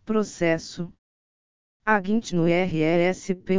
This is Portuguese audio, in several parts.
Processo Agint no RESP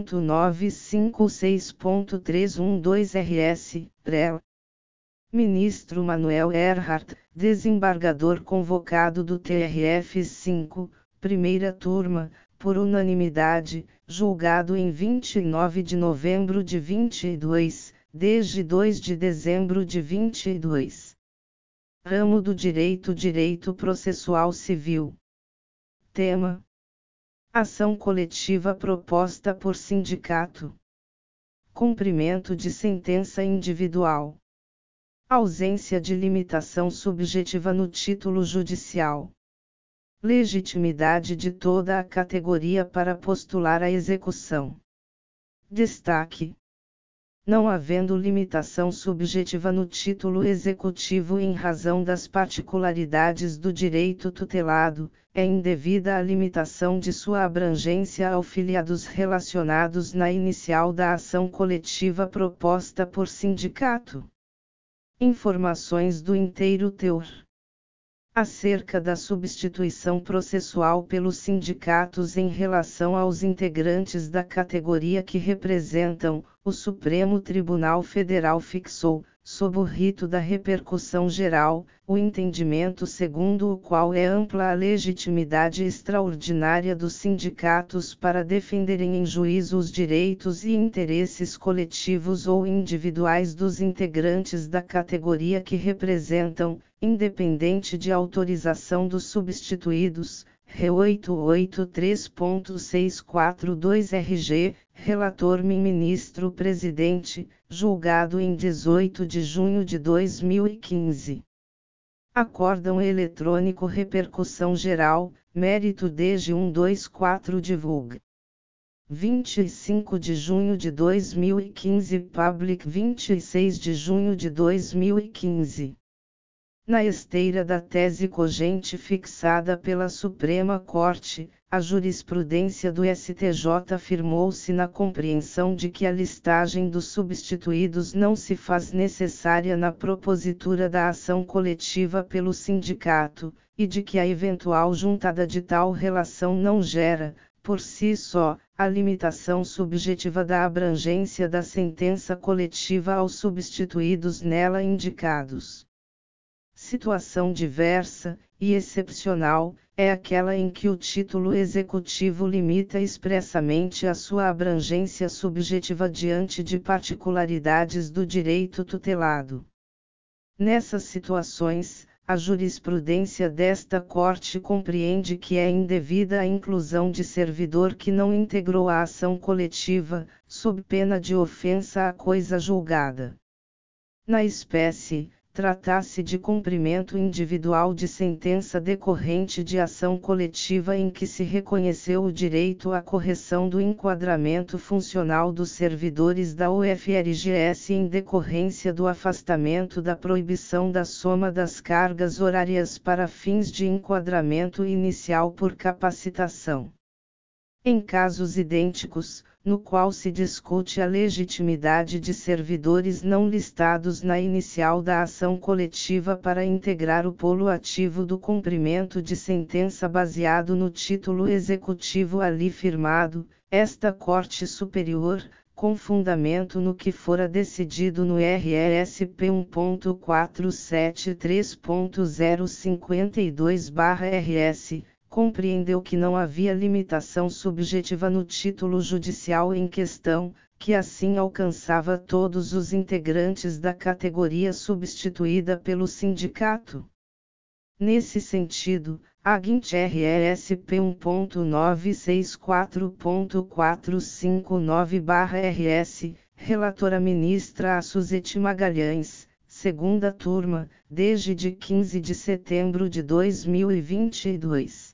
1.956.312 RS, PREL. Ministro Manuel Erhardt, desembargador convocado do TRF-5, primeira turma, por unanimidade, julgado em 29 de novembro de 22, desde 2 de dezembro de 22. Ramo do Direito Processual Civil. Tema: ação coletiva proposta por sindicato. Cumprimento de sentença individual. Ausência de limitação subjetiva no título judicial. Legitimidade de toda a categoria para postular a execução. Destaque: não havendo limitação subjetiva no título executivo em razão das particularidades do direito tutelado, é indevida a limitação de sua abrangência ao filiados relacionados na inicial da ação coletiva proposta por sindicato. Informações do inteiro teor. Acerca da substituição processual pelos sindicatos em relação aos integrantes da categoria que representam, o Supremo Tribunal Federal fixou, sob o rito da repercussão geral, o entendimento segundo o qual é ampla a legitimidade extraordinária dos sindicatos para defenderem em juízo os direitos e interesses coletivos ou individuais dos integrantes da categoria que representam, independente de autorização dos substituídos, RE 883.642 RG, relator ministro-presidente, julgado em 18 de junho de 2015. Acórdão eletrônico repercussão geral, mérito DG 124 divulga. 25 de junho de 2015 Public 26 de junho de 2015. Na esteira da tese cogente fixada pela Suprema Corte, a jurisprudência do STJ firmou-se na compreensão de que a listagem dos substituídos não se faz necessária na propositura da ação coletiva pelo sindicato, e de que a eventual juntada de tal relação não gera, por si só, a limitação subjetiva da abrangência da sentença coletiva aos substituídos nela indicados. Situação diversa, e excepcional, é aquela em que o título executivo limita expressamente a sua abrangência subjetiva diante de particularidades do direito tutelado. Nessas situações, a jurisprudência desta Corte compreende que é indevida a inclusão de servidor que não integrou a ação coletiva, sob pena de ofensa à coisa julgada. Na espécie, trata-se de cumprimento individual de sentença decorrente de ação coletiva em que se reconheceu o direito à correção do enquadramento funcional dos servidores da UFRGS em decorrência do afastamento da proibição da soma das cargas horárias para fins de enquadramento inicial por capacitação. Em casos idênticos, no qual se discute a legitimidade de servidores não listados na inicial da ação coletiva para integrar o polo ativo do cumprimento de sentença baseado no título executivo ali firmado, esta Corte Superior, com fundamento no que fora decidido no RESP 1.473.052/RS, compreendeu que não havia limitação subjetiva no título judicial em questão, que assim alcançava todos os integrantes da categoria substituída pelo sindicato. Nesse sentido, Agint RESP 1.964.459/RS, relatora ministra a Suzete Magalhães, segunda turma, desde de 15 de setembro de 2022.